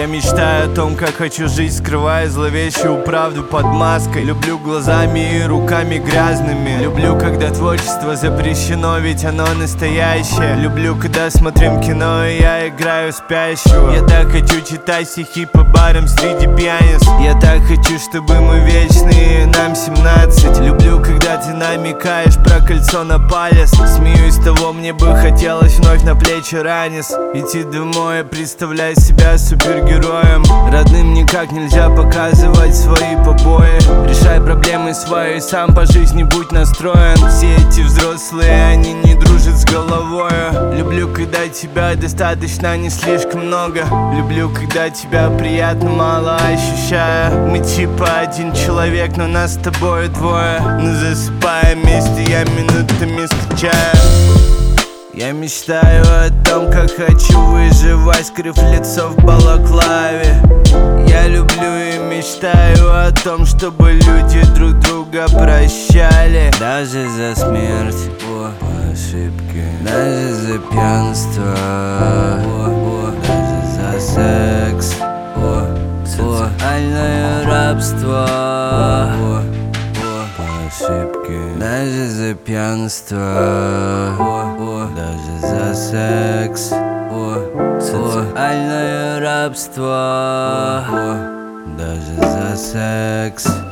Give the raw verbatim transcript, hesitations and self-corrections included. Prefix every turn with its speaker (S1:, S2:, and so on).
S1: мечтаю о том, как хочу жить, скрывая зловещую правду под маской. Люблю глазами и руками грязными. Люблю, когда творчество запрещено, ведь оно настоящее. Люблю, когда смотрим кино и я играю спящего. Я так хочу читать стихи по барам среди пьяниц. Я так хочу, чтобы мы вечные, нам семнадцать. Люблю, когда ты намекаешь про кольцо на палец. Смеюсь того, мне бы хотелось вновь на плечи ранец. Идти домой, представлять себя супергероем. Родным никак нельзя показывать свои побои. Решай проблемы свои, сам по жизни будь настроен. Все эти взрослые, они не дружат с головою. Люблю, когда тебя достаточно, не слишком много. Люблю, когда тебя приятно мало ощущаю. Мы типа один человек, но нас с тобой двое. Но засыпая вместе, я минутами скучаю. Я мечтаю о том, как хочу выживать, скрыв лицо в балаклаве. Я люблю и мечтаю о том, чтобы люди друг друга прощали. Даже за смерть, о, по ошибке. Даже за пьянство, о, о, даже за секс, о, социальное рабство, о, о, по ошибке. Даже за пьянство, о, о, даже за секс, о, социальное рабство, о, даже за секс.